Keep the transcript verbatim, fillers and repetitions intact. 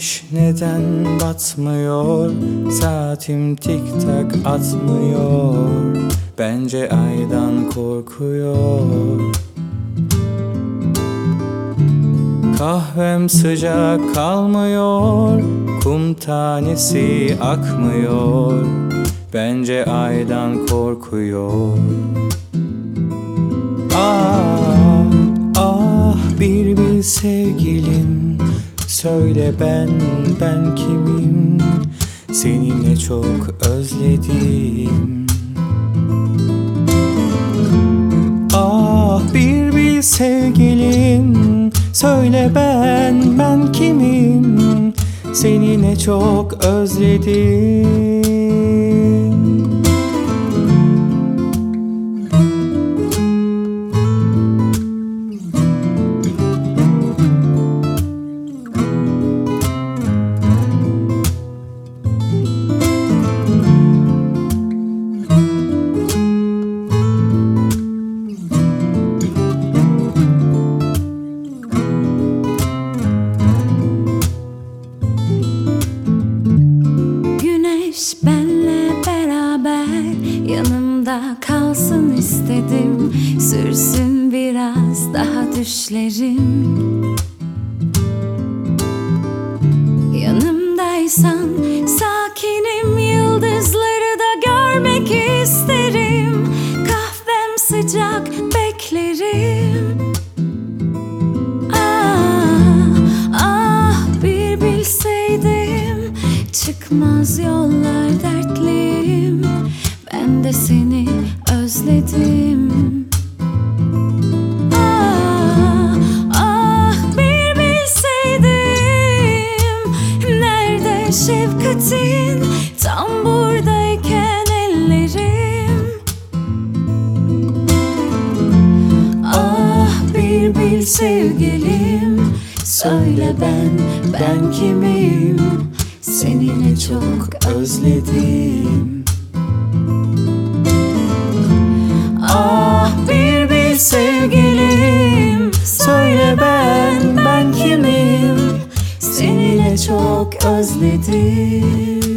Güneş neden batmıyor? Saatim tik tak atmıyor. Bence aydan korkuyor. Kahvem sıcak kalmıyor. Kum tanesi akmıyor. Bence aydan korkuyor. Ah, ah bir bil sevgilim, söyle ben, ben kimim? Seni ne çok özledim. Ah bir bil sevgilim, söyle ben, ben kimim? Seni ne çok özledim. Benle beraber yanımda kalsın istedim. Sürsün biraz daha düşlerim. Yanımdaysan sakinim, yıldızları da görmek isterim. Kahvem sıcak beklerim. Ah, ah bir bilseydim, çıkmaz yollar dertliyim. Ben de seni özledim. Ah, ah bir bilseydim, nerede şefkatin, tam buradayken ellerim. Ah bir bil sevgilim, söyle ben, ben kimim? Seni ne çok özledim. Ah bir bil sevgilim, söyle ben, ben kimim? Seni ne çok özledim.